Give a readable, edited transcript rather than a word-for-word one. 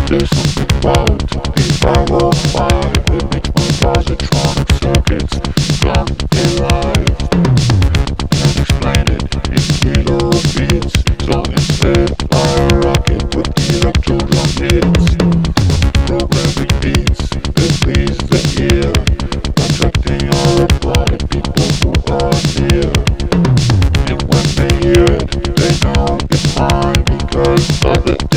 There's something about the 505. It makes my positronic circuits come alive. Can't explain it in kilo beats, so instead I rock it with electro drum hits. Programming beats that please the ear, attracting all the party people who are near. And when they hear it, they know it's mine because of the